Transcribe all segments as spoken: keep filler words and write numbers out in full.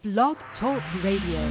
Blog Talk Radio.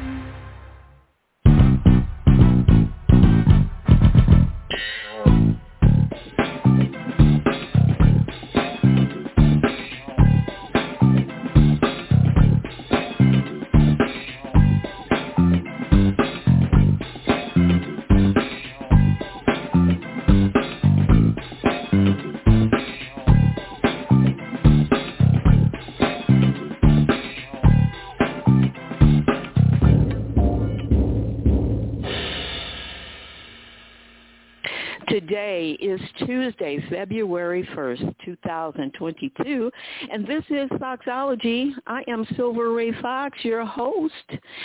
Today is Tuesday, February first, two thousand twenty-two, and this is Foxology. I am Silver Ray Fox, your host.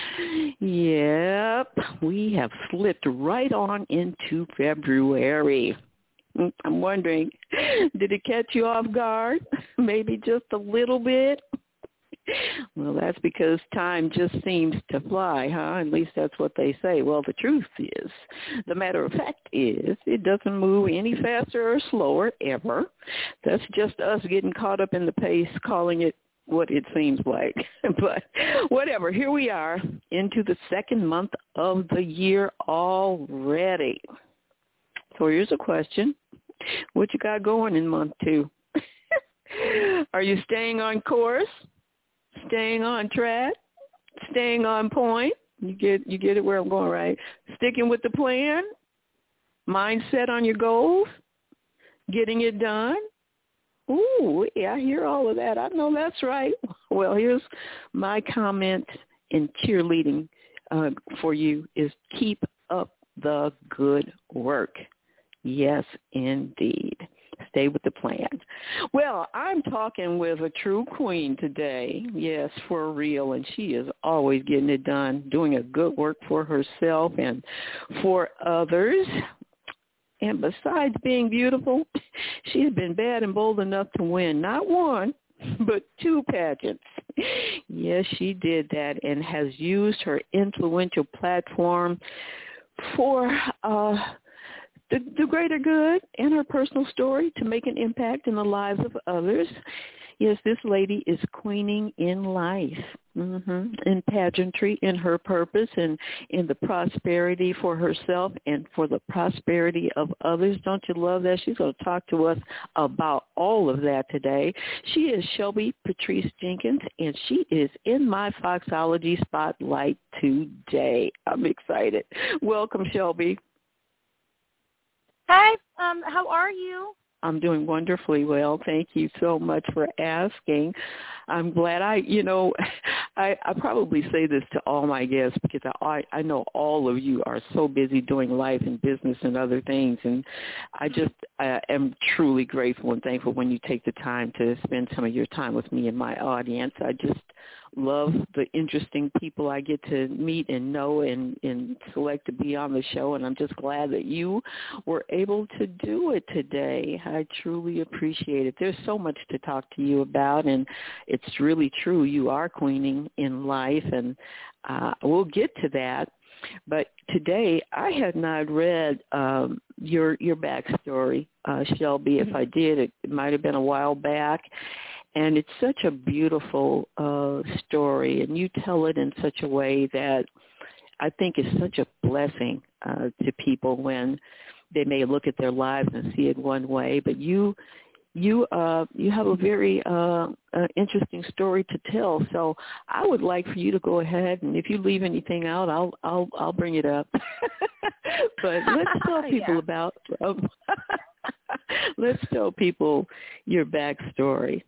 Yep, we have slipped right on into February. I'm wondering, did it catch you off guard? Maybe just a little bit? Well, that's because time just seems to fly, huh? At least that's what they say. Well, the truth is, the matter of fact is, it doesn't move any faster or slower ever. That's just us getting caught up in the pace, calling it what it seems like. But whatever, here we are into the second month of the year already. So here's a question. What you got going in month two? Are you staying on course? Staying on track, staying on point. You get you get it where I'm going, right? Sticking with the plan, mindset on your goals, getting it done. Ooh, yeah, I hear all of that. I know that's right. Well, here's my comment in cheerleading uh, for you is keep up the good work. Yes, indeed. Stay with the plan. Well, I'm talking with a true queen today. Yes, for real. And she is always getting it done, doing a good work for herself and for others. And besides being beautiful, she's been bad and bold enough to win not one, but two pageants. Yes, she did that and has used her influential platform for uh The, the greater good and her personal story to make an impact in the lives of others. Yes, this lady is queening in life, mm-hmm. in pageantry, in her purpose, and in the prosperity for herself and for the prosperity of others. Don't you love that? She's going to talk to us about all of that today. She is Shelby Patrice Jenkins, and she is in my Foxology Spotlight today. I'm excited. Welcome, Shelby. Hi, um, how are you? I'm doing wonderfully well. Thank you so much for asking. I'm glad I, you know, I, I probably say this to all my guests because I, I know all of you are so busy doing life and business and other things, and I just I am truly grateful and thankful when you take the time to spend some of your time with me and my audience. I just love the interesting people I get to meet and know and, and select to be on the show, and I'm just glad that you were able to do it today. I truly appreciate it. There's so much to talk to you about, and it's really true. You are queening in life, and uh, we'll get to that. But today, I had not read um, your your backstory, uh, Shelby. If I did, it, it might have been a while back. And it's such a beautiful uh, story, and you tell it in such a way that I think is such a blessing uh, to people when they may look at their lives and see it one way. But you you uh, you have a very uh, uh, interesting story to tell. So I would like for you to go ahead, and if you leave anything out, I'll I'll I'll bring it up. But let's tell people yeah. about um, let's tell people your backstory.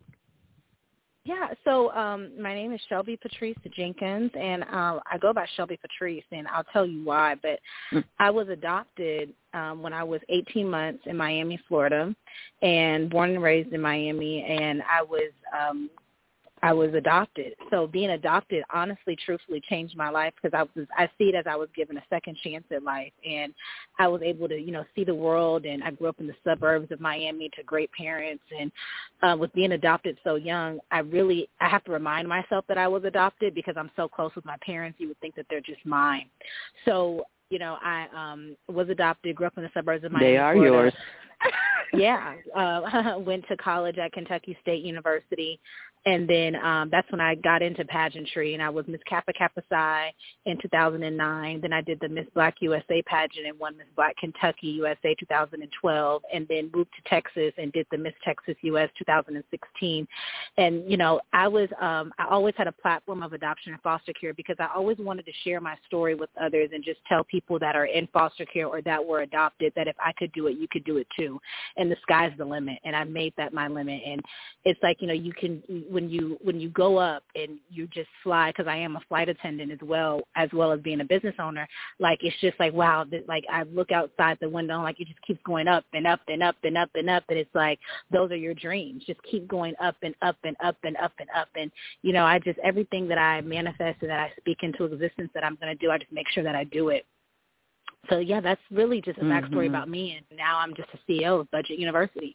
Yeah, so um, my name is Shelby Patrice Jenkins, and um, I go by Shelby Patrice, and I'll tell you why. But mm. I was adopted um, when I was eighteen months in Miami, Florida, and born and raised in Miami, and I was um, I was adopted. So being adopted, honestly, truthfully, changed my life because I was I see it as I was given a second chance at life, and I was able to, you know, see the world. And I grew up in the suburbs of Miami to great parents, and uh, with being adopted so young, I really I have to remind myself that I was adopted because I'm so close with my parents. You would think that they're just mine. So, you know, I um, was adopted, grew up in the suburbs of Miami. They are Florida. yours. Yeah, uh, went to college at Kentucky State University. And then um, that's when I got into pageantry, and I was Miss Kappa Kappa Psi in two thousand nine. Then I did the Miss Black U S A pageant and won Miss Black Kentucky U S A two thousand twelve, and then moved to Texas and did the Miss Texas U S two thousand sixteen. And, you know, I was um, I always had a platform of adoption and foster care because I always wanted to share my story with others and just tell people that are in foster care or that were adopted that if I could do it, you could do it too. And the sky's the limit, and I made that my limit. And it's like, you know, you can when you when you go up and you just fly, because I am a flight attendant as well as well as being a business owner. Like, it's just like, wow, like I look outside the window and like it just keeps going up and up and up and up and up, and it's like those are your dreams. Just keep going up and up and up and up and up. And you know, I just everything that I manifest and that I speak into existence that I'm going to do, I just make sure that I do it. So yeah, that's really just a backstory mm-hmm. about me, and now I'm just a C E O of Budget University.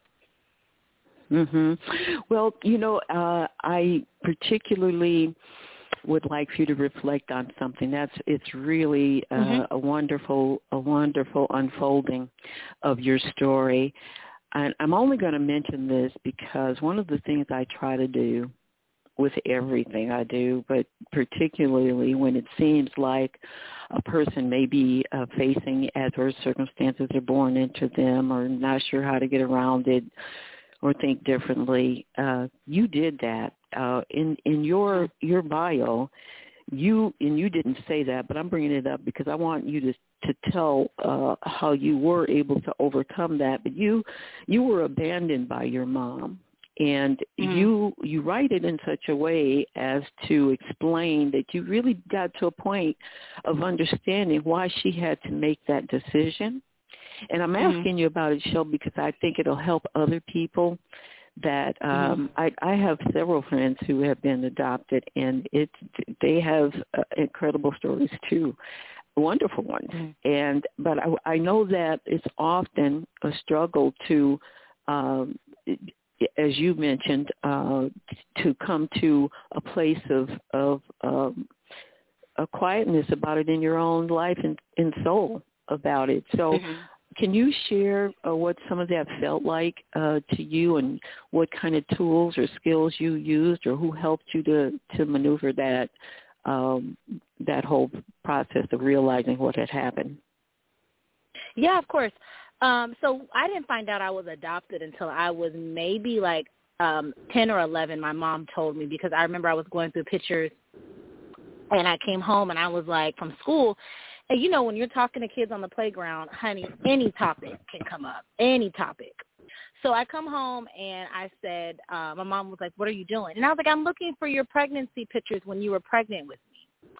Mhm. Well, you know, uh, I particularly would like for you to reflect on something. That's it's really uh, mm-hmm. a wonderful, a wonderful unfolding of your story. And I'm only going to mention this because one of the things I try to do with everything I do, but particularly when it seems like a person may be uh, facing adverse circumstances are born into them or not sure how to get around it or think differently. Uh, you did that. Uh, in, in your your bio, you, and you didn't say that, but I'm bringing it up because I want you to to tell uh, how you were able to overcome that. But you you were abandoned by your mom. And mm-hmm. you you write it in such a way as to explain that you really got to a point of understanding why she had to make that decision. And I'm asking mm-hmm. you about it, Shelby, because I think it'll help other people. That um, mm-hmm. I, I have several friends who have been adopted, and it they have uh, incredible stories too, wonderful ones. Mm-hmm. And but I, I know that it's often a struggle to. Um, as you mentioned, uh, to come to a place of, of um, a quietness about it in your own life and, and soul about it. So mm-hmm. can you share uh, what some of that felt like uh, to you and what kind of tools or skills you used or who helped you to, to maneuver that, um, that whole process of realizing what had happened? Yeah, of course. Um, so I didn't find out I was adopted until I was maybe like um, ten or eleven. My mom told me because I remember I was going through pictures and I came home and I was like from school. And, you know, when you're talking to kids on the playground, honey, any topic can come up, any topic. So I come home and I said, uh, my mom was like, what are you doing? And I was like, I'm looking for your pregnancy pictures when you were pregnant with me.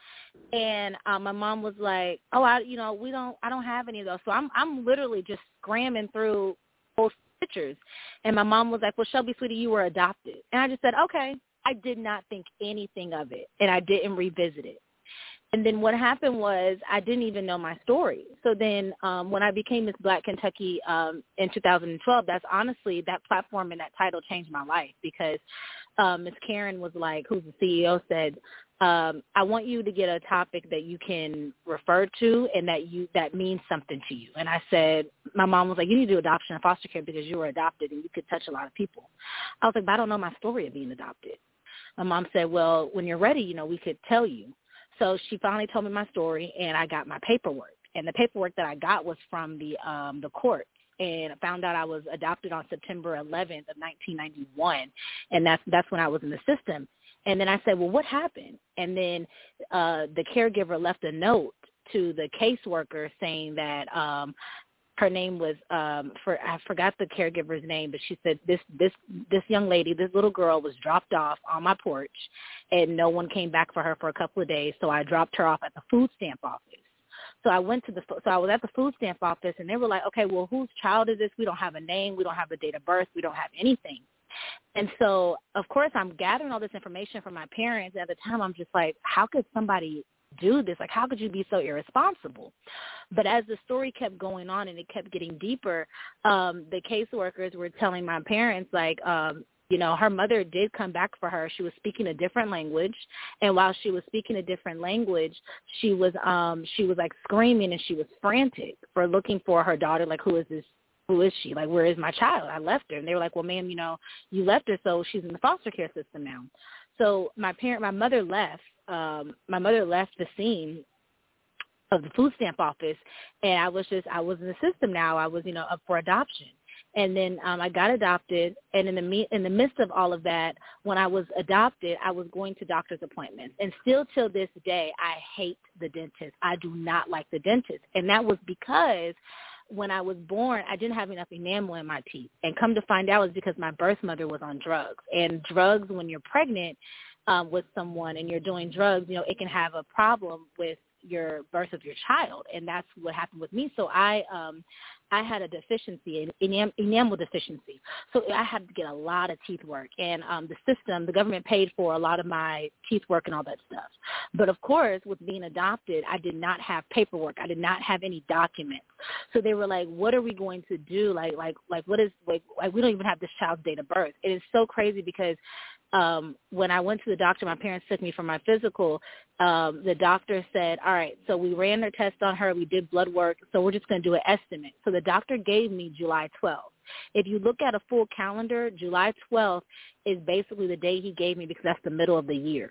And um, my mom was like, "Oh, I, you know, we don't, I don't have any of those." So I'm, I'm literally just scramming through those pictures. And my mom was like, "Well, Shelby, sweetie, you were adopted." And I just said, "Okay." I did not think anything of it, and I didn't revisit it. And then what happened was I didn't even know my story. So then um, when I became Miss Black Kentucky um, in two thousand twelve, that's honestly, that platform and that title changed my life because um, Miss Karen was like, who's the C E O, said, um, I want you to get a topic that you can refer to and that you that means something to you. And I said, my mom was like, you need to do adoption and foster care because you were adopted and you could touch a lot of people. I was like, but I don't know my story of being adopted. My mom said, well, when you're ready, you know, we could tell you. So she finally told me my story, and I got my paperwork. And the paperwork that I got was from the um, the court. And I found out I was adopted on September eleventh of nineteen ninety-one, and that's that's when I was in the system. And then I said, well, what happened? And then uh, the caregiver left a note to the caseworker saying that um, her name was um, for I forgot the caregiver's name, but she said this this this young lady, this little girl, was dropped off on my porch, and no one came back for her for a couple of days. So I dropped her off at the food stamp office. So I went to the so I was at the food stamp office, and they were like, okay, well, whose child is this? We don't have a name, we don't have a date of birth, we don't have anything. And so, of course, I'm gathering all this information from my parents. At the time, I'm just like, how could somebody do this? Like, how could you be so irresponsible? But as the story kept going on and it kept getting deeper, um, the caseworkers were telling my parents, like, um, you know, her mother did come back for her. She was speaking a different language. And while she was speaking a different language, she was um, she was like screaming and she was frantic for looking for her daughter. Like, who is this who is she? Like, where is my child? I left her. And they were like, well, ma'am, you know, you left her, so she's in the foster care system now. So my parent, my mother left. Um, my mother left the scene of the food stamp office, and I was just, I was in the system now. I was, you know, up for adoption. And then um, I got adopted, and in the me- in the midst of all of that, when I was adopted, I was going to doctor's appointments. And still till this day, I hate the dentist. I do not like the dentist. And that was because when I was born, I didn't have enough enamel in my teeth. And come to find out, it was because my birth mother was on drugs. And drugs, when you're pregnant um, with someone and you're doing drugs, you know, it can have a problem with your birth of your child, and that's what happened with me. So I um I had a deficiency, an enam- enamel deficiency. So I had to get a lot of teeth work, and um the system, the government paid for a lot of my teeth work and all that stuff. But of course, with being adopted, I did not have paperwork. I did not have any documents. So they were like, what are we going to do? Like like like what is like, like we don't even have this child's date of birth. It is so crazy because Um, when I went to the doctor, my parents took me for my physical. Um, the doctor said, all right, so we ran their test on her. We did blood work, so we're just going to do an estimate. So the doctor gave me July twelfth. If you look at a full calendar, July twelfth is basically the day he gave me because that's the middle of the year.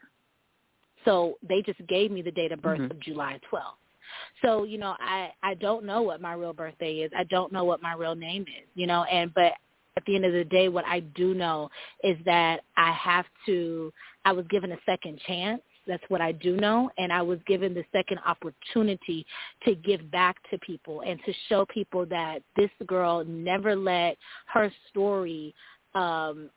So they just gave me the date of birth mm-hmm. of July twelfth. So, you know, I, I don't know what my real birthday is. I don't know what my real name is, you know, and but at the end of the day, what I do know is that I have to, I was given a second chance. That's what I do know. And I was given the second opportunity to give back to people and to show people that this girl never let her story um,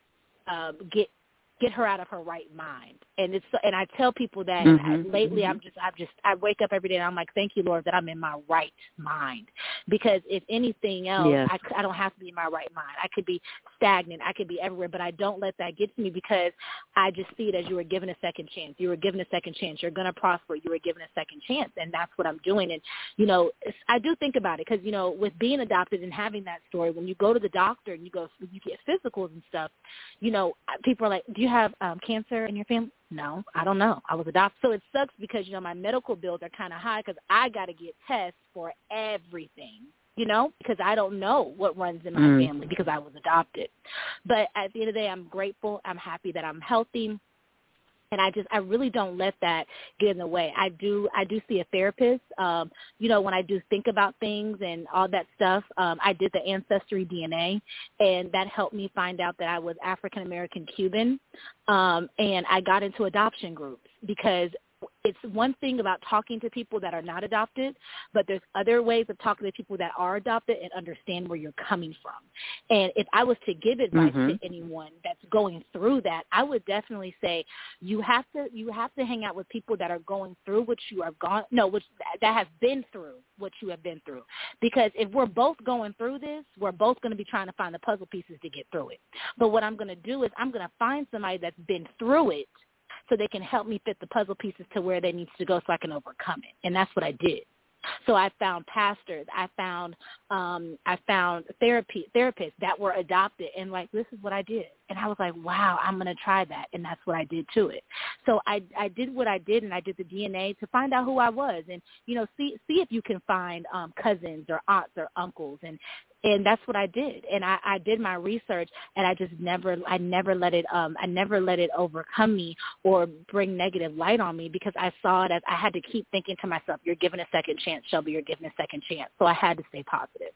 uh, get get her out of her right mind. And it's and I tell people that mm-hmm. I, lately mm-hmm. I'm just I'm just I wake up every day and I'm like, thank you, Lord, that I'm in my right mind. Because if anything else, yes. I, I don't have to be in my right mind. I could be stagnant. I could be everywhere, but I don't let that get to me because I just see it as you were given a second chance. You were given a second chance. You're going to prosper. You were given a second chance, and that's what I'm doing. And, you know, I do think about it because, you know, with being adopted and having that story, when you go to the doctor and you go, you get physicals and stuff, you know, people are like, do you have um, cancer in your family? No, I don't know. I was adopted. So it sucks because, you know, my medical bills are kind of high because I got to get tests for everything, you know, because I don't know what runs in my mm. family because I was adopted. But at the end of the day, I'm grateful. I'm happy that I'm healthy. And I just, I really don't let that get in the way. I do, I do see a therapist. Um, you know, when I do think about things and all that stuff, um, I did the Ancestry D N A, and that helped me find out that I was African American Cuban. Um, and I got into adoption groups because it's one thing about talking to people that are not adopted, but there's other ways of talking to people that are adopted and understand where you're coming from. And if I was to give advice mm-hmm. to anyone that's going through that, I would definitely say you have to you have to hang out with people that are going through what you have gone no, which that have been through what you have been through. Because if we're both going through this, we're both going to be trying to find the puzzle pieces to get through it. But what I'm going to do is I'm going to find somebody that's been through it, so they can help me fit the puzzle pieces to where they need to go so I can overcome it. And that's what I did. So I found pastors. I found um, I found therapy therapists that were adopted, and like, this is what I did. And I was like, wow, I'm going to try that. And that's what I did to it. So I, I did what I did, and I did the D N A to find out who I was, and, you know, see see if you can find um, cousins or aunts or uncles. And And that's what I did. And I, I did my research, and I just never, I never let it, um, I never let it overcome me or bring negative light on me, because I saw it as I had to keep thinking to myself, you're given a second chance, Shelby, you're given a second chance. So I had to stay positive.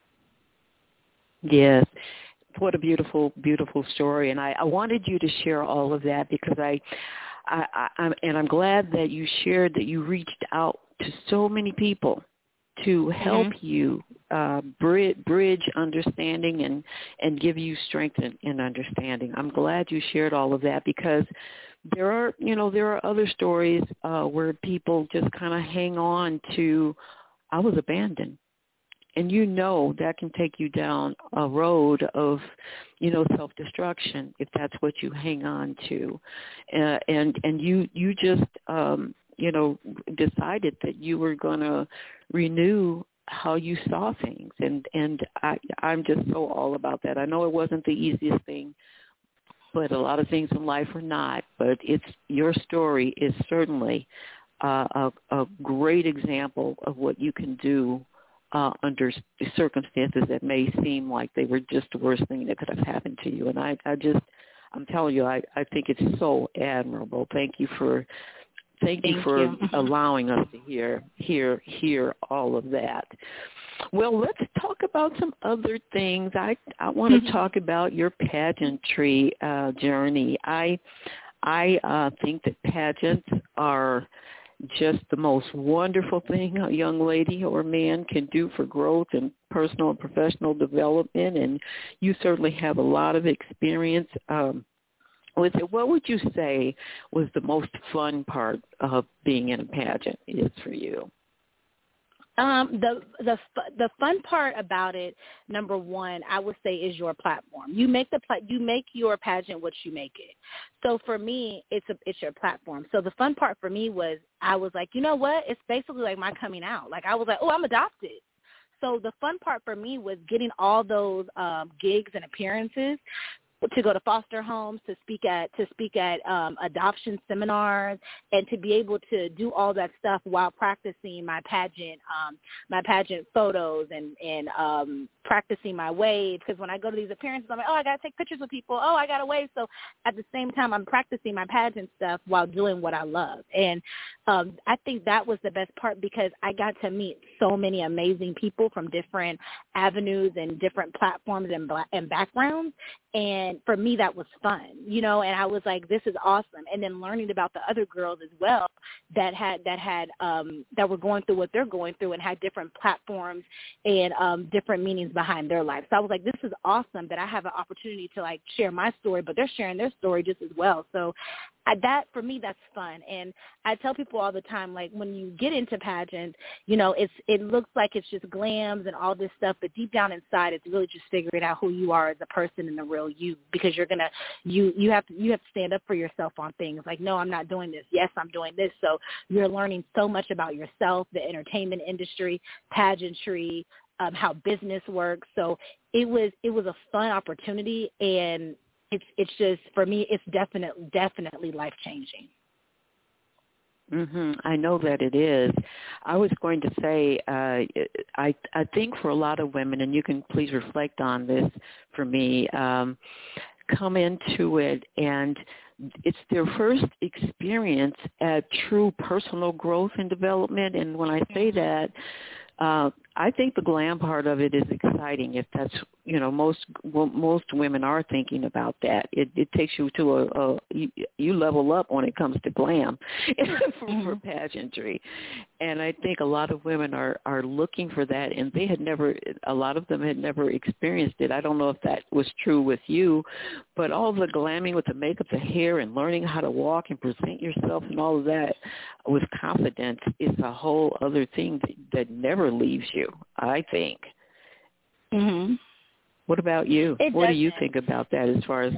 Yes. What a beautiful, beautiful story. And I, I wanted you to share all of that because I, I, I, I'm, and I'm glad that you shared that you reached out to so many people to help mm-hmm. you uh, bridge, bridge understanding and, and give you strength and, and understanding. I'm glad you shared all of that, because there are, you know, there are other stories uh, where people just kind of hang on to, I was abandoned. And you know that can take you down a road of, you know, self-destruction if that's what you hang on to. Uh, and and you, you just, um, you know, decided that you were going to renew how you saw things. And, and I, I'm just so all about that. I know it wasn't the easiest thing, but a lot of things in life are not. But it's your story is certainly uh, a, a great example of what you can do uh, under circumstances that may seem like they were just the worst thing that could have happened to you. And I, I just, I'm telling you, I, I think it's so admirable. Thank you for, thank, thank you for you. allowing us to hear, hear, hear all of that. Well, let's talk about some other things. I, I want to mm-hmm. talk about your pageantry uh, journey. I, I uh, think that pageants are just the most wonderful thing a young lady or man can do for growth and personal and professional development, and you certainly have a lot of experience um, with it. What would you say was the most fun part of being in a pageant is for you? Um, the the the fun part about it, number one, I would say, is your platform. You make the pla- you make your pageant what you make it. So for me, it's a it's your platform. So the fun part for me was I was like, you know what? It's basically like my coming out. Like I was like, oh, I'm adopted. So the fun part for me was getting all those um, gigs and appearances, to go to foster homes, to speak at to speak at um, adoption seminars, and to be able to do all that stuff while practicing my pageant um, my pageant photos and and um, practicing my wave. Because when I go to these appearances, I'm like, oh, I got to take pictures with people. Oh, I got to wave. So at the same time, I'm practicing my pageant stuff while doing what I love. And um, I think that was the best part because I got to meet so many amazing people from different avenues and different platforms and, and backgrounds. And for me, that was fun, you know, and I was like, this is awesome. And then learning about the other girls as well that had, that had, um, that were going through what they're going through and had different platforms and um, different meanings behind their life. So I was like, this is awesome that I have an opportunity to like share my story, but they're sharing their story just as well. So I, that, for me, that's fun. And I tell people all the time, like when you get into pageants, you know, it's, it looks like it's just glams and all this stuff, but deep down inside, it's really just figuring out who you are as a person and the real you, because you're going to, you, you have to, you have to stand up for yourself on things like, no, I'm not doing this. Yes, I'm doing this. So you're learning so much about yourself, the entertainment industry, pageantry, um, how business works. So it was, it was a fun opportunity, and it's, it's just, for me, it's definitely, definitely life-changing. Mm-hmm. I know that it is. I was going to say, uh, I I think for a lot of women, and you can please reflect on this for me, um, come into it and it's their first experience at true personal growth and development. And when I say that, uh, I think the glam part of it is exciting. If that's, you know, most well, most women are thinking about that. It, it takes you to a, a you, you level up when it comes to glam for, for pageantry, and I think a lot of women are are looking for that, and they had never, a lot of them had never experienced it. I don't know if that was true with you, but all the glamming with the makeup, the hair, and learning how to walk and present yourself and all of that with confidence is a whole other thing that, that never leaves you, I think. Mm-hmm. What about you? It what doesn't. do you think about that as far as?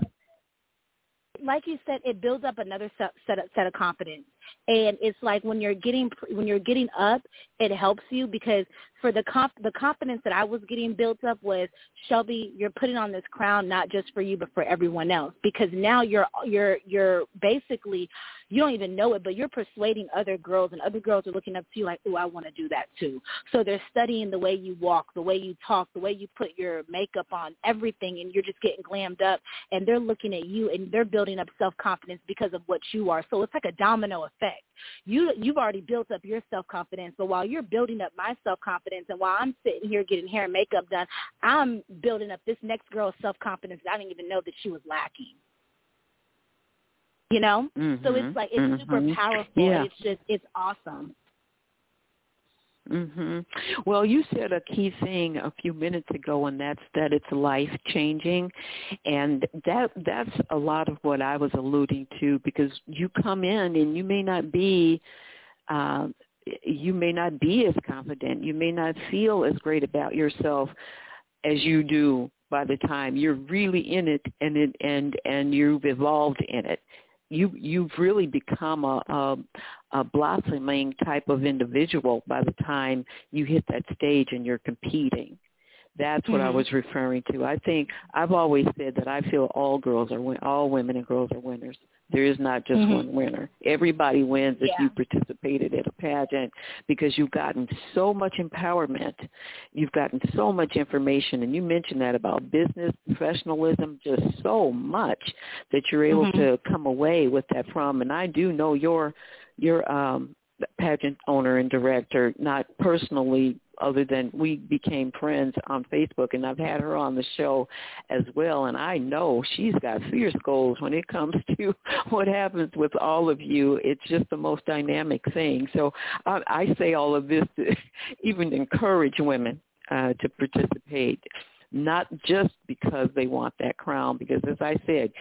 Like you said, it builds up another set, set, of, set of confidence. And it's like when you're getting when you're getting up, it helps you because for the comp, the confidence that I was getting built up was, Shelby, you're putting on this crown not just for you but for everyone else, because now you're you're you're basically, you don't even know it, but you're persuading other girls, and other girls are looking up to you like, oh, I want to do that too. So they're studying the way you walk, the way you talk, the way you put your makeup on, everything, and you're just getting glammed up, and they're looking at you, and they're building up self-confidence because of what you are. So it's like a domino effect. You, you've already built up your self-confidence, but while you're building up my self-confidence and while I'm sitting here getting hair and makeup done, I'm building up this next girl's self-confidence that I didn't even know that she was lacking. You know? Mm-hmm. So it's like, it's mm-hmm. super powerful. Yeah. It's just, it's awesome. Mhm. Well, you said a key thing a few minutes ago, and that's that it's life-changing, and that that's a lot of what I was alluding to, because you come in and you may not be, uh, you may not be as confident, you may not feel as great about yourself as you do by the time you're really in it, and it and and you've evolved in it. You, you've really become a, a, a blossoming type of individual by the time you hit that stage and you're competing. That's what mm-hmm. I was referring to. I think I've always said that I feel all girls are, all women and girls are winners, There is not just mm-hmm. one winner. Everybody wins if yeah. you participated in a pageant because you've gotten so much empowerment. You've gotten so much information. And you mentioned that about business, professionalism, just so much that you're able mm-hmm. to come away with that from. And I do know your, your um, pageant owner and director, not personally, other than we became friends on Facebook, and I've had her on the show as well, and I know she's got fierce goals when it comes to what happens with all of you. It's just the most dynamic thing. So I, I say all of this to even encourage women uh, to participate, not just because they want that crown, because as I said,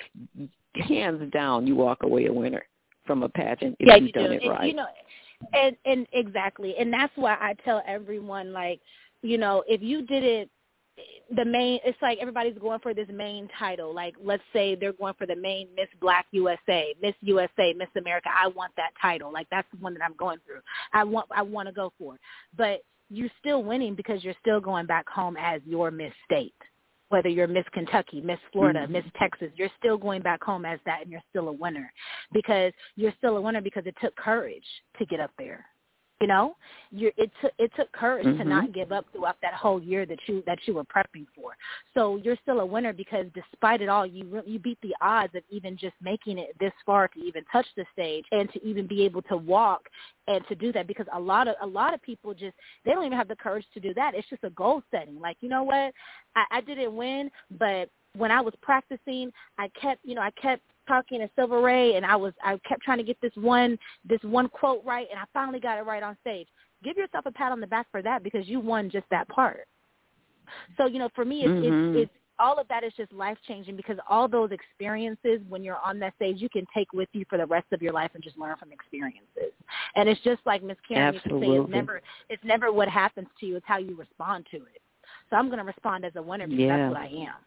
hands down, you walk away a winner from a pageant if yeah, you've you done do. it And, right. You know, And, and exactly. And that's why I tell everyone, like, you know, if you did it, the main, it's like everybody's going for this main title. Like, let's say they're going for the main Miss Black U S A, Miss U S A, Miss America. I want that title. Like, that's the one that I'm going through. I want, I want to go for it. But you're still winning because you're still going back home as your Miss State. Whether you're Miss Kentucky, Miss Florida, mm-hmm. Miss Texas, you're still going back home as that, and you're still a winner because you're still a winner because it took courage to get up there. You know, you it took it took courage mm-hmm. to not give up throughout that whole year that you that you were prepping for. So you're still a winner because despite it all, you you beat the odds of even just making it this far to even touch the stage and to even be able to walk and to do that. Because a lot of a lot of people just they don't even have the courage to do that. It's just a goal setting. Like, you know what, I, I didn't win, but when I was practicing, I kept you know I kept. talking to Silver Ray, and I was I kept trying to get this one this one quote right, and I finally got it right on stage. Give yourself a pat on the back for that because you won just that part. So, you know, for me, it's, mm-hmm. it's, it's all of that is just life changing because all those experiences when you're on that stage, you can take with you for the rest of your life and just learn from experiences. And it's just like Miss Karen used to say, it's never it's never what happens to you, it's how you respond to it. So I'm going to respond as a winner because yeah. that's what I am.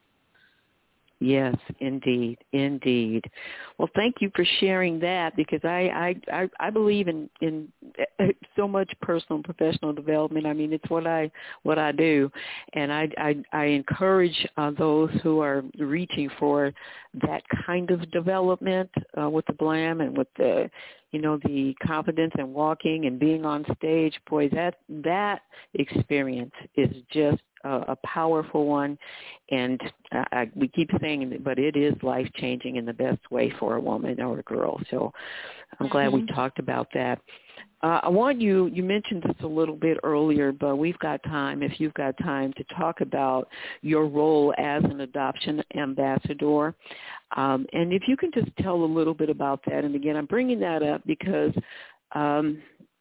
Yes, indeed, indeed. Well, thank you for sharing that because I, I, I, I believe in, in so much personal and professional development. I mean, it's what I what I do, and I, I, I encourage uh, those who are reaching for that kind of development uh, with the glam and with the, you know, the confidence and walking and being on stage. Boy, that that experience is just a powerful one, and uh, I, we keep saying it, but it is life-changing in the best way for a woman or a girl. So I'm glad mm-hmm. we talked about that. Uh, I want you, you mentioned this a little bit earlier, but we've got time, if you've got time, to talk about your role as an adoption ambassador. Um, and if you can just tell a little bit about that. And again, I'm bringing that up because um,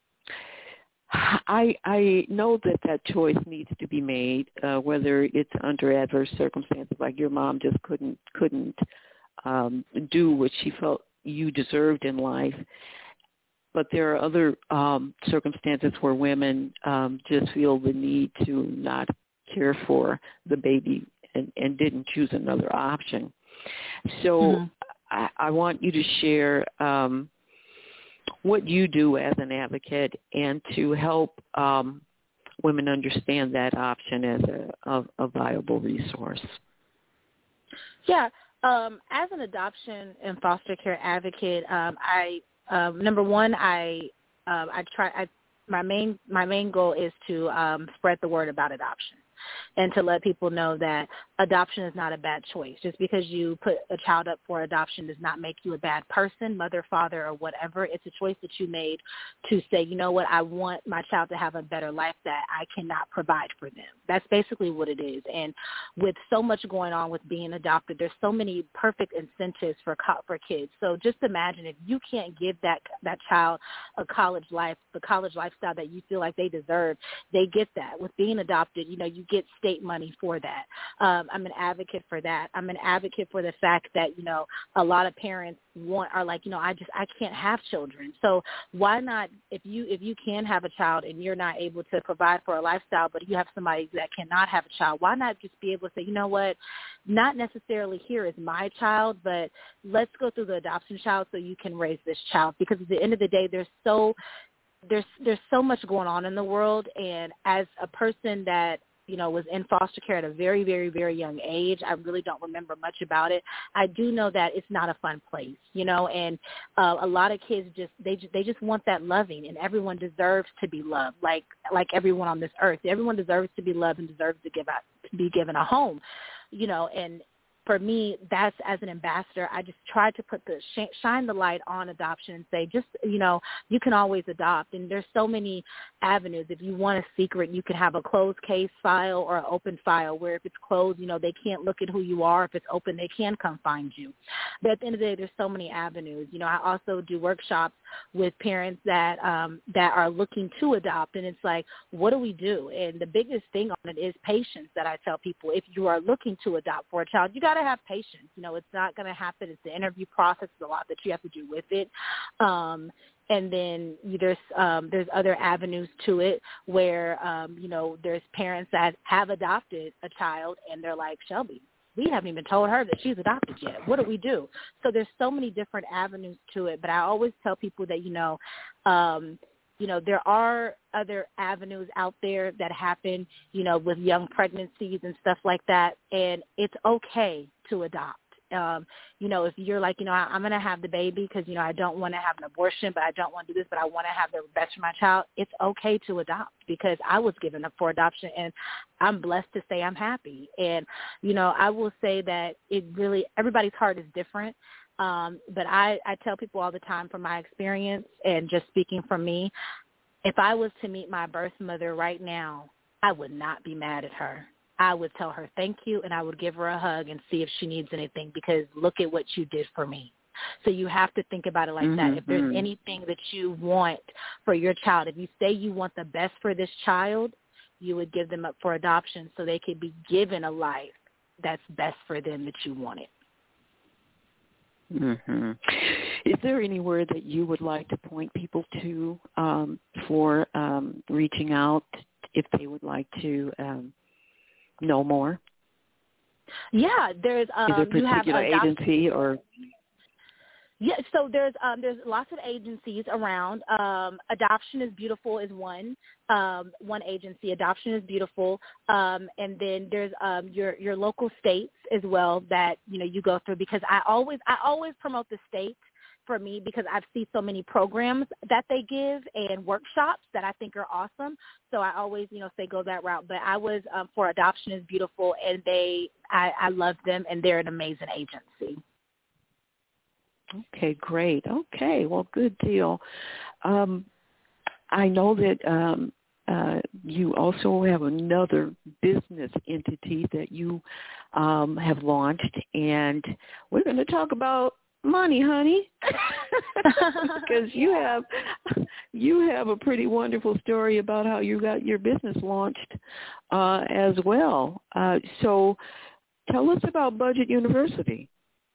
I, I know that that choice needs to be made, uh, whether it's under adverse circumstances, like your mom just couldn't couldn't um, do what she felt you deserved in life. But there are other um, circumstances where women um, just feel the need to not care for the baby and, and didn't choose another option. So mm-hmm. I, I want you to share um, what you do as an advocate and to help um, women understand that option as a, a, a viable resource. Yeah. Um, as an adoption and foster care advocate, um, I um, number one, I um, I try. I, my main my main goal is to um, spread the word about adoption. And to let people know that adoption is not a bad choice. Just because you put a child up for adoption does not make you a bad person, mother, father, or whatever. It's a choice that you made to say, you know what, I want my child to have a better life that I cannot provide for them. That's basically what it is. And with so much going on with being adopted, there's so many perfect incentives for co- for kids. So just imagine if you can't give that that child a college life, the college lifestyle that you feel like they deserve, they get that. With being adopted, you know, you get state money for that. Um, I'm an advocate for that. I'm an advocate for the fact that, you know, a lot of parents want are like, you know, I just I can't have children. So why not, if you if you can have a child and you're not able to provide for a lifestyle, but you have somebody that cannot have a child, why not just be able to say, you know what, not necessarily here is my child, but let's go through the adoption child so you can raise this child. Because at the end of the day, there's so there's there's so much going on in the world, and as a person that you know, was in foster care at a very, very, very young age. I really don't remember much about it. I do know that it's not a fun place, you know, and uh, a lot of kids just, they just, they just want that loving, and everyone deserves to be loved, like, like everyone on this earth. Everyone deserves to be loved and deserves to give out, to be given a home, you know, and for me, that's, as an ambassador, I just try to put the sh- shine the light on adoption and say, just, you know, you can always adopt. And there's so many avenues. If you want a secret, you can have a closed case file or an open file, where if it's closed, you know, they can't look at who you are. If it's open, they can come find you. But at the end of the day, there's so many avenues. You know, I also do workshops with parents that um, that are looking to adopt. And it's like, what do we do? And the biggest thing on it is patience that I tell people. If you are looking to adopt for a child, you got to have patience. You know, it's not going to happen. It's the interview process. There's a lot that you have to do with it. Um, and then there's um, there's other avenues to it where, um, you know, there's parents that have adopted a child and they're like, Shelby, we haven't even told her that she's adopted yet. What do we do? So there's so many different avenues to it. But I always tell people that, you know, um, you know, there are other avenues out there that happen, you know, with young pregnancies and stuff like that. And it's okay to adopt. Um, you know, if you're like, you know, I, I'm going to have the baby because, you know, I don't want to have an abortion, but I don't want to do this, but I want to have the best for my child. It's okay to adopt, because I was given up for adoption, and I'm blessed to say I'm happy. And, you know, I will say that it really, everybody's heart is different. Um, but I, I tell people all the time from my experience and just speaking from me, if I was to meet my birth mother right now, I would not be mad at her. I would tell her thank you, and I would give her a hug and see if she needs anything, because look at what you did for me. So you have to think about it like mm-hmm. that. If there's anything that you want for your child, if you say you want the best for this child, you would give them up for adoption so they could be given a life that's best for them that you wanted. Mm-hmm. Is there anywhere that you would like to point people to um, for um, reaching out if they would like to um, know more? Yeah, there's um, is there a particular you have agency or? Yeah, so there's um, there's lots of agencies around. Um, Adoption is Beautiful is one um, one agency. Adoption is Beautiful, um, and then there's um, your your local states as well that you know you go through, because I always I always promote the states for me, because I've seen so many programs that they give and workshops that I think are awesome. So I always you know say go that route. But I was um, for Adoption is Beautiful, and they I, I love them, and they're an amazing agency. Okay, great. Okay, well, good deal. Um, I know that um, uh, you also have another business entity that you um, have launched, and we're going to talk about money, honey, because you have you have a pretty wonderful story about how you got your business launched uh, as well. Uh, so, tell us about Budget University.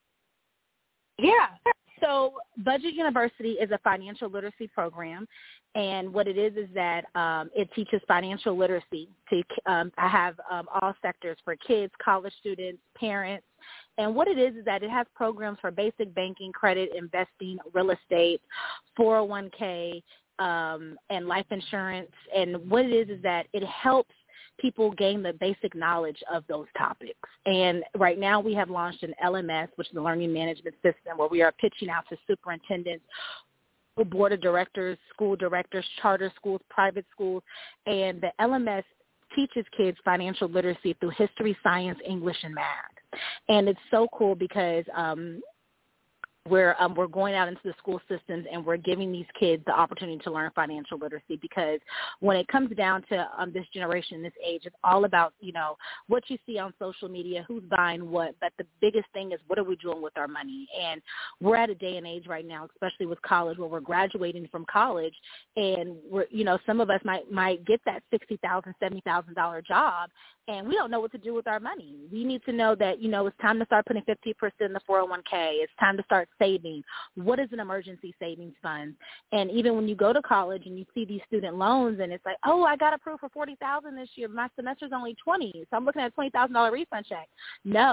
Yeah. So Budget University is a financial literacy program, and what it is is that um, it teaches financial literacy. To um, I have um, all sectors for kids, college students, parents, and what it is is that it has programs for basic banking, credit, investing, real estate, four oh one k, um, and life insurance. And what it is is that it helps people gain the basic knowledge of those topics. And right now we have launched an L M S, which is the learning management system, where we are pitching out to superintendents, board of directors, school directors, charter schools, private schools. And the L M S teaches kids financial literacy through history, science, English, and math. And it's so cool because um, We're um, we're going out into the school systems, and we're giving these kids the opportunity to learn financial literacy, because when it comes down to um, this generation, this age, it's all about, you know, what you see on social media, who's buying what. But the biggest thing is, what are we doing with our money? And we're at a day and age right now, especially with college, where we're graduating from college, and we're, you know, some of us might might get that sixty thousand dollars, seventy thousand dollars job, and we don't know what to do with our money. We need to know that, you know, it's time to start putting fifty percent in the four oh one k. It's time to start saving. What is an emergency savings fund? And even when you go to college and you see these student loans, and it's like, oh, I got approved for forty thousand dollars this year. My semester's only twenty, so I'm looking at a twenty thousand dollars refund check. No,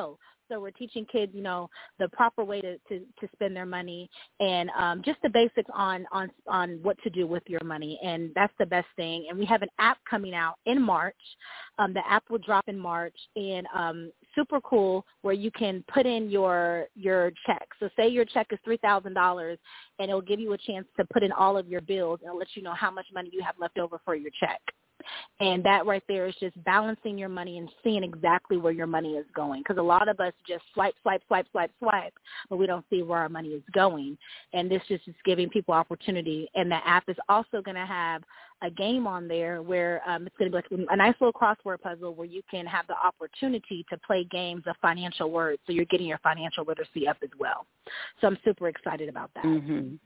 So we're teaching kids, you know, the proper way to, to, to spend their money and um, just the basics on, on on what to do with your money. And that's the best thing. And we have an app coming out in March. Um, the app will drop in March, and um, super cool, where you can put in your your check. So say your check is three thousand dollars, and it'll give you a chance to put in all of your bills, and it'll let you know how much money you have left over for your check. And that right there is just balancing your money and seeing exactly where your money is going. Because a lot of us just swipe, swipe, swipe, swipe, swipe, but we don't see where our money is going. And this is just giving people opportunity. And the app is also going to have a game on there where um, it's going to be like a nice little crossword puzzle where you can have the opportunity to play games of financial words. So you're getting your financial literacy up as well. So I'm super excited about that. Mm-hmm.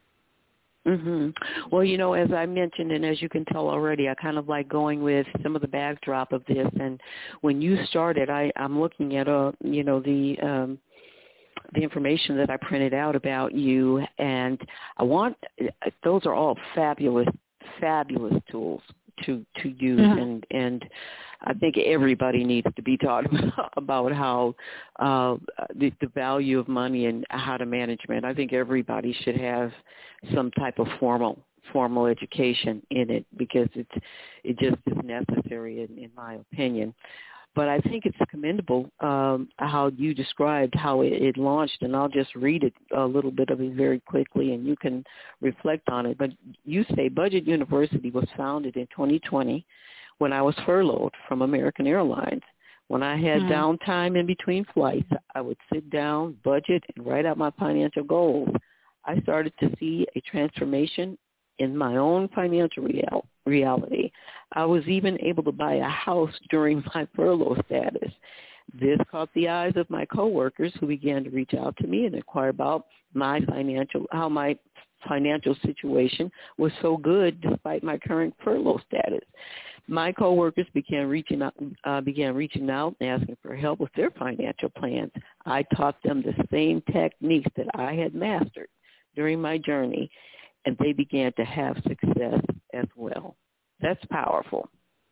Mhm. Well, you know, as I mentioned, and as you can tell already, I kind of like going with some of the backdrop of this. And when you started, I, I'm looking at, uh, you know, the um, the information that I printed out about you, and I want those are all fabulous, fabulous tools to to use, mm-hmm. and and I think everybody needs to be taught about how uh, the, the value of money and how to manage it. I think everybody should have some type of formal formal education in it because it's it just is necessary in, in my opinion. But I think it's commendable um, how you described how it, it launched, and I'll just read it a little bit of it very quickly, and you can reflect on it. But you say Budget University was founded in twenty twenty when I was furloughed from American Airlines. When I had mm-hmm. downtime in between flights, I would sit down, budget, and write out my financial goals. I started to see a transformation in my own financial real- reality. I was even able to buy a house during my furlough status. This caught the eyes of my coworkers, who began to reach out to me and inquire about my financial, how my financial situation was so good despite my current furlough status. My coworkers began reaching out, uh, began reaching out and asking for help with their financial plans. I taught them the same techniques that I had mastered during my journey, and they began to have success as well. That's powerful.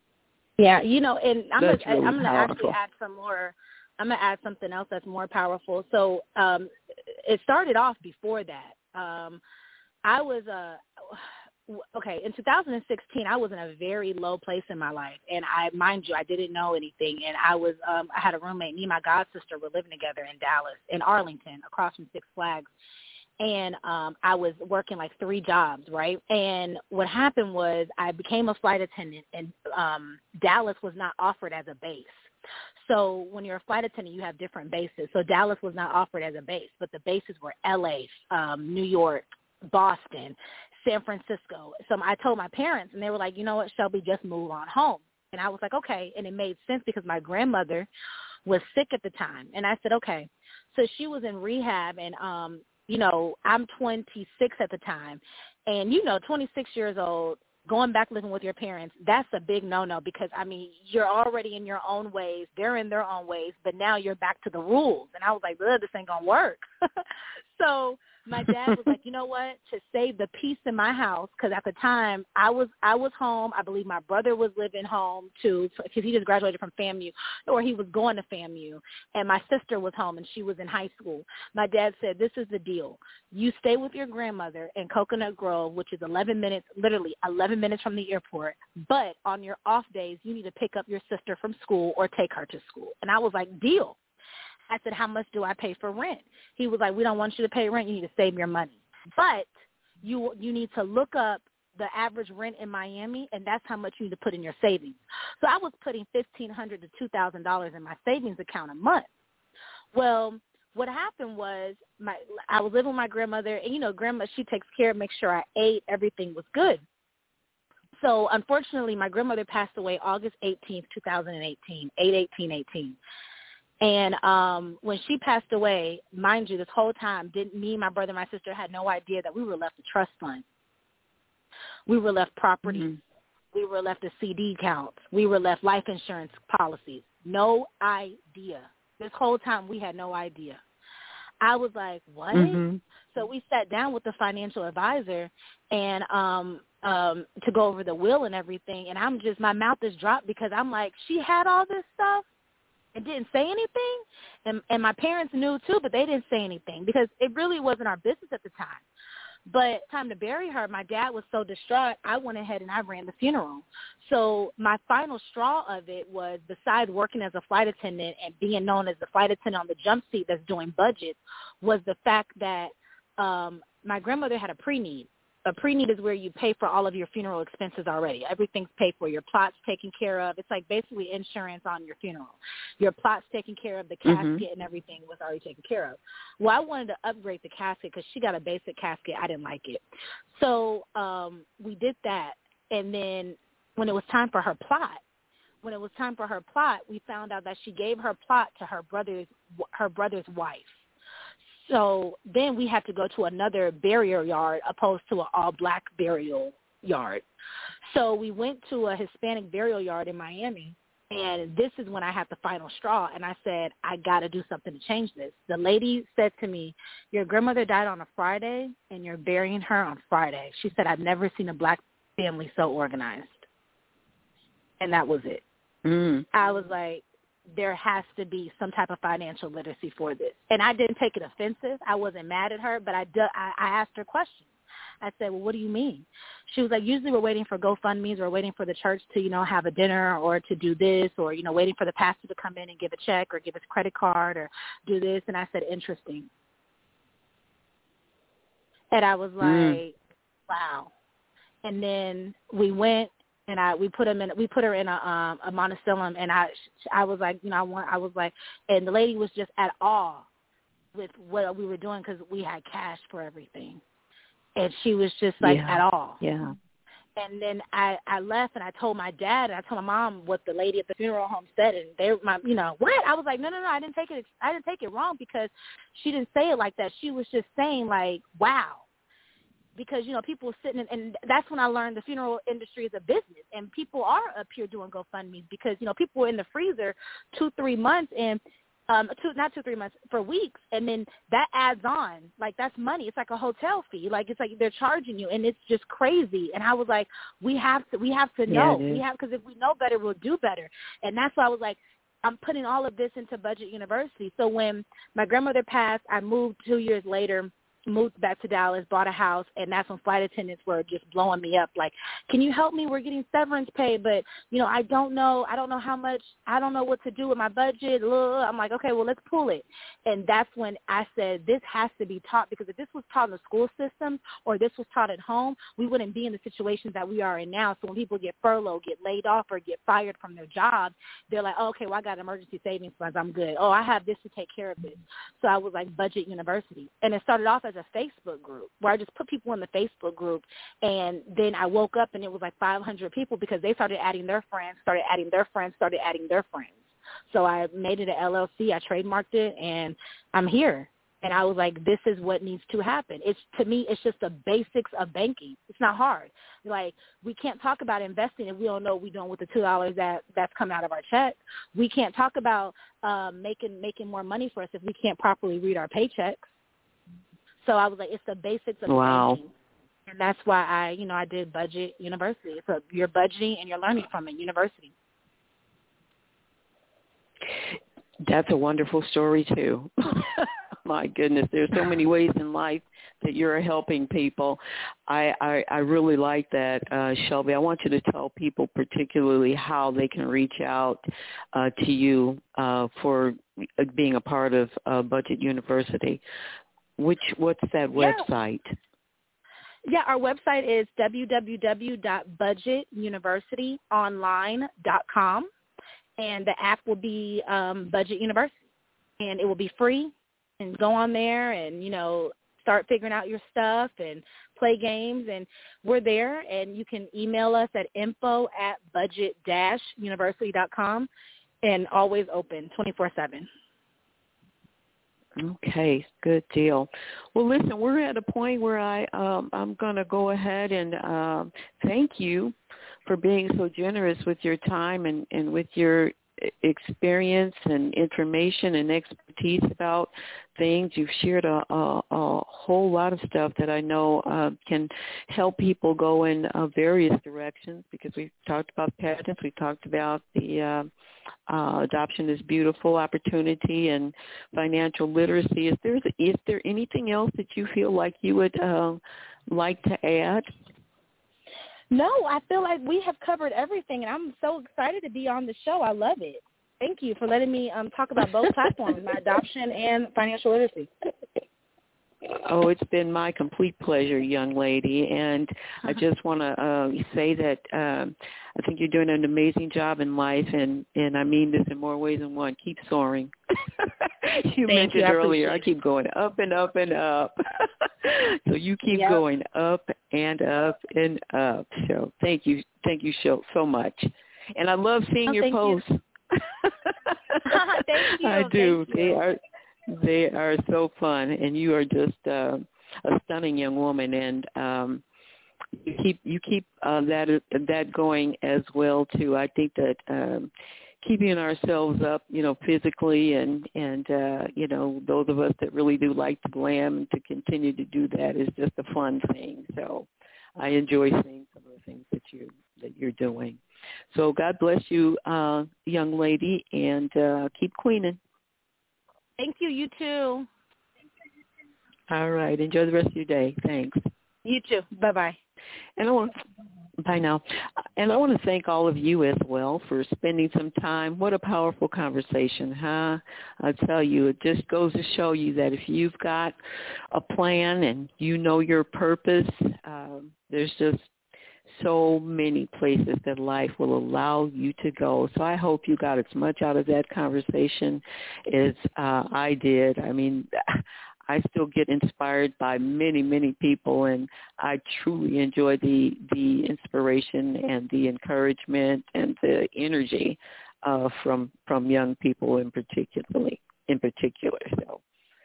Yeah, you know, and I'm That's gonna, really I'm going to actually powerful. add some more. I'm going to add something else that's more powerful. So um, it started off before that. Um, I was a uh, okay in two thousand sixteen. I was in a very low place in my life, and I, mind you, I didn't know anything. And I was, um, I had a roommate. Me and my god sister were living together in Dallas, in Arlington, across from Six Flags. And um, I was working like three jobs, right? And what happened was I became a flight attendant, and um, Dallas was not offered as a base. So when you're a flight attendant, you have different bases. So Dallas was not offered as a base, but the bases were L A, um, New York, Boston, San Francisco. So I told my parents, and they were like, you know what, Shelby, just move on home. And I was like, okay. And it made sense because my grandmother was sick at the time. And I said, okay. So she was in rehab, and um, you know, I'm twenty-six at the time, and, you know, twenty-six years old, going back living with your parents, that's a big no-no because, I mean, you're already in your own ways. They're in their own ways, but now you're back to the rules. And I was like, ugh, this ain't going to work. So my dad was like, you know what, to save the peace in my house, because at the time I was I was home. I believe my brother was living home too, because he just graduated from FAMU, or he was going to FAMU, and my sister was home, and she was in high school. My dad said, this is the deal. You stay with your grandmother in Coconut Grove, which is eleven minutes, literally eleven minutes from the airport, but on your off days, you need to pick up your sister from school or take her to school. And I was like, deal. I said, how much do I pay for rent? He was like, we don't want you to pay rent. You need to save your money. But you you need to look up the average rent in Miami, and that's how much you need to put in your savings. So I was putting fifteen hundred dollars to two thousand dollars in my savings account a month. Well, what happened was my I was living with my grandmother, and, you know, grandma, she takes care, makes sure I ate, everything was good. So, unfortunately, my grandmother passed away August eighteenth, twenty eighteen, eight eighteen eighteen. And um, when she passed away, mind you, this whole time, didn't me, my brother, my sister had no idea that we were left a trust fund. We were left property. Mm-hmm. We were left a C D accounts. We were left life insurance policies. No idea. This whole time, we had no idea. I was like, what? Mm-hmm. So we sat down with the financial advisor and um, um, to go over the will and everything. And I'm just, my mouth is dropped because I'm like, she had all this stuff. and didn't say anything. And, and my parents knew too, but they didn't say anything because it really wasn't our business at the time. But time to bury her, my dad was so distraught, I went ahead and I ran the funeral. So my final straw of it was, besides working as a flight attendant and being known as the flight attendant on the jump seat that's doing budgets, was the fact that um, my grandmother had a pre-need. A pre-need is where you pay for all of your funeral expenses already. Everything's paid for. Your plot's taken care of. It's like basically insurance on your funeral. Your plot's taken care of. The casket mm-hmm. and everything was already taken care of. Well, I wanted to upgrade the casket because she got a basic casket. I didn't like it. So um, we did that. And then when it was time for her plot, when it was time for her plot, we found out that she gave her plot to her brother's her brother's wife. So then we had to go to another burial yard opposed to an all-black burial yard. So we went to a Hispanic burial yard in Miami, and this is when I had the final straw, and I said, I got to do something to change this. The lady said to me, your grandmother died on a Friday, and you're burying her on Friday. She said, I've never seen a black family so organized. And that was it. Mm. I was like, there has to be some type of financial literacy for this. And I didn't take it offensive. I wasn't mad at her, but I, do, I, I asked her questions. I said, well, what do you mean? She was like, usually we're waiting for GoFundMes or waiting for the church to, you know, have a dinner or to do this or, you know, waiting for the pastor to come in and give a check or give us credit card or do this. And I said, interesting. And I was like, mm. wow. And then we went. And I we put him in we put her in a um a monocellum, and I I was like you know I want I was like and the lady was just at awe with what we were doing because we had cash for everything, and she was just like yeah. at awe. Yeah. And then I I left and I told my dad and I told my mom what the lady at the funeral home said, and they my you know what I was like no no no I didn't take it I didn't take it wrong because she didn't say it like that. She was just saying like wow. Because, you know, people were sitting, in, and that's when I learned the funeral industry is a business, and people are up here doing GoFundMe because, you know, people were in the freezer two, three months, and um, two, not two, three months, for weeks, and then that adds on. Like, that's money. It's like a hotel fee. Like, it's like they're charging you, and it's just crazy. And I was like, we have to, we have to know. Yeah, we have, because if we know better, we'll do better. And that's why I was like, I'm putting all of this into Budget University. So when my grandmother passed, I moved two years later, moved back to Dallas, bought a house, and that's when flight attendants were just blowing me up. Like, can you help me? We're getting severance pay, but, you know, I don't know. I don't know how much. I don't know what to do with my budget. I'm like, okay, well, let's pull it. And that's when I said this has to be taught, because if this was taught in the school system or this was taught at home, we wouldn't be in the situations that we are in now. So when people get furloughed, get laid off, or get fired from their jobs, they're like, oh, okay, well, I got emergency savings funds. I'm good. Oh, I have this to take care of this. So I was like Budget University. And it started off as a Facebook group where I just put people in the Facebook group, and then I woke up and it was like five hundred people because they started adding their friends, started adding their friends, started adding their friends. So I made it an L L C, I trademarked it, and I'm here. And I was like, this is what needs to happen. It's, to me, it's just the basics of banking. It's not hard. Like, we can't talk about investing if we don't know what we're doing with the two dollars that, that's coming out of our check. We can't talk about um, making making more money for us if we can't properly read our paychecks. So I was like, it's the basics of wow. banking. And that's why I, you know, I did Budget University. So you're budgeting and you're learning from it, university. That's a wonderful story, too. My goodness, there's so many ways in life that you're helping people. I, I, I really like that, uh, Shelby. I want you to tell people particularly how they can reach out uh, to you uh, for being a part of uh, Budget University. Which what's that yeah. website? Yeah, our website is w w w dot budget university online dot com, and the app will be um, Budget University, and it will be free. And go on there and, you know, start figuring out your stuff and play games, and we're there. And you can email us at info at budget dash university dot com, and always open twenty-four seven. Okay, good deal. Well, listen, we're at a point where I, um, I'm going to go ahead and um, thank you for being so generous with your time and, and with your experience and information and expertise about things. You've shared a, a, a whole lot of stuff that I know uh, can help people go in uh, various directions, because we've talked about pageants, we've talked about the uh, uh, Adoption is Beautiful opportunity and financial literacy. Is there, is there anything else that you feel like you would uh, like to add? No, I feel like we have covered everything, and I'm so excited to be on the show. I love it. Thank you for letting me um, talk about both platforms, my adoption and financial literacy. Oh, it's been my complete pleasure, young lady, and I just want to uh, say that um, I think you're doing an amazing job in life, and, and I mean this in more ways than one. Keep soaring. you Thank mentioned you. I earlier, I keep going up and up and up. So you keep yep. going up and up and up. So thank you. Thank you so, so much. And I love seeing oh, your posts. You. Thank you. I do. Thank they you. are they are so fun, and you are just uh, a stunning young woman, and um, you keep you keep uh, that that going as well too. I think that um, keeping ourselves up, you know, physically, and and uh, you know, those of us that really do like to glam, to continue to do that is just a fun thing. So I enjoy seeing some of the things that you that you're doing. So God bless you, uh, young lady, and uh, keep queening. Thank you. You too. All right. Enjoy the rest of your day. Thanks. You too. Bye-bye. And I want bye now. And I want to thank all of you as well for spending some time. What a powerful conversation, huh? I tell you, it just goes to show you that if you've got a plan and you know your purpose, uh, there's just so many places that life will allow you to go. So I hope you got as much out of that conversation as uh, I did. I mean, I still get inspired by many, many people, and I truly enjoy the the inspiration and the encouragement and the energy uh, from from young people in particularly in particular. So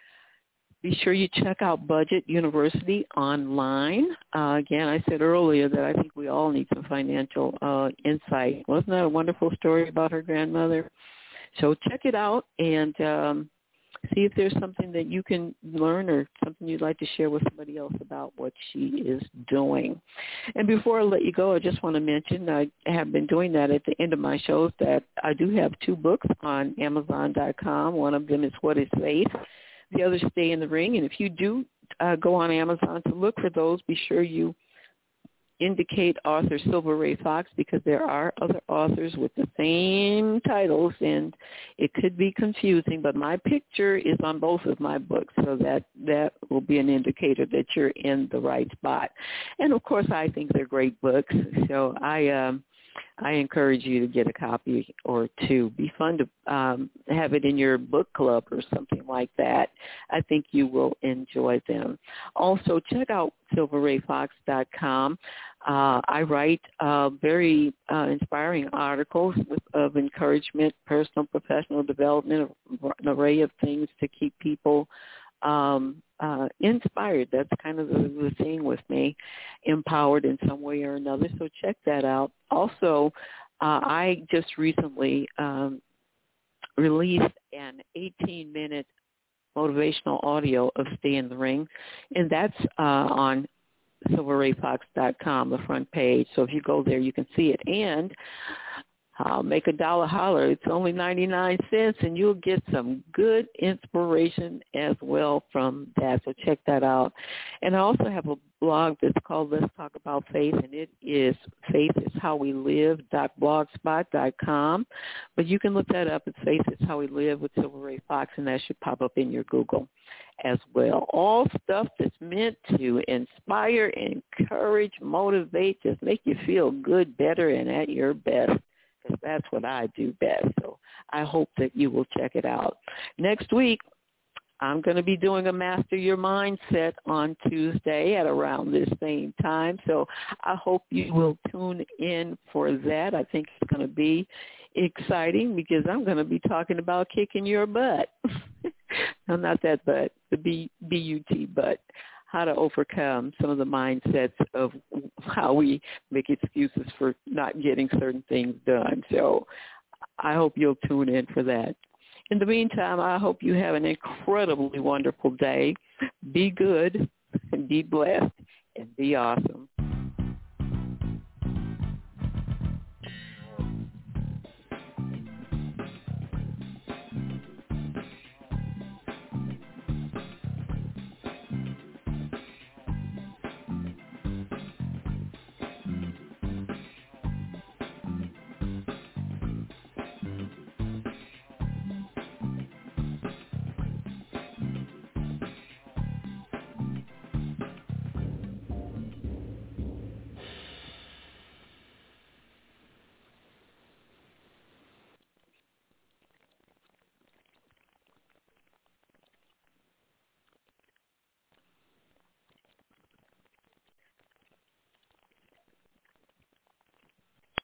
be sure you check out Budget University online. Uh, again, I said earlier that I think we all need some financial uh, insight. Wasn't that a wonderful story about her grandmother? So check it out and um, see if there's something that you can learn or something you'd like to share with somebody else about what she is doing. And before I let you go, I just want to mention I have been doing that at the end of my shows, that I do have two books on Amazon dot com. One of them is What is Faith? The other, Stay in the Ring. And if you do uh, go on Amazon to look for those, be sure you indicate author Silver Ray Fox, because there are other authors with the same titles, and it could be confusing, but my picture is on both of my books, so that that will be an indicator that you're in the right spot. And, of course, I think they're great books, so I um, I encourage you to get a copy or two. Be fun to um, have it in your book club or something like that. I think you will enjoy them. Also, check out silver ray fox dot com. Uh, I write uh, very uh, inspiring articles with, of encouragement, personal, professional development, an array of things to keep people um, uh, inspired. That's kind of the, the thing with me, empowered in some way or another. So check that out. Also, uh, I just recently um, released an eighteen-minute motivational audio of Stay in the Ring, and that's uh, on silver ray fox dot com, the front page. So if you go there, you can see it. And I'll make a dollar holler. It's only ninety-nine cents, and you'll get some good inspiration as well from that. So check that out. And I also have a blog that's called Let's Talk About Faith, and it is faith is how we live dot blogspot dot com. But you can look that up. It's Faith is How We Live with Silver Ray Fox, and that should pop up in your Google as well. All stuff that's meant to inspire, encourage, motivate, just make you feel good, better, and at your best. Because that's what I do best. So I hope that you will check it out. Next week, I'm going to be doing a Master Your Mindset on Tuesday at around this same time. So I hope you will tune in for that. I think it's going to be exciting because I'm going to be talking about kicking your butt. No, not that butt, the B U T butt. How to overcome some of the mindsets of how we make excuses for not getting certain things done. So I hope you'll tune in for that. In the meantime, I hope you have an incredibly wonderful day. Be good, be blessed, and be awesome.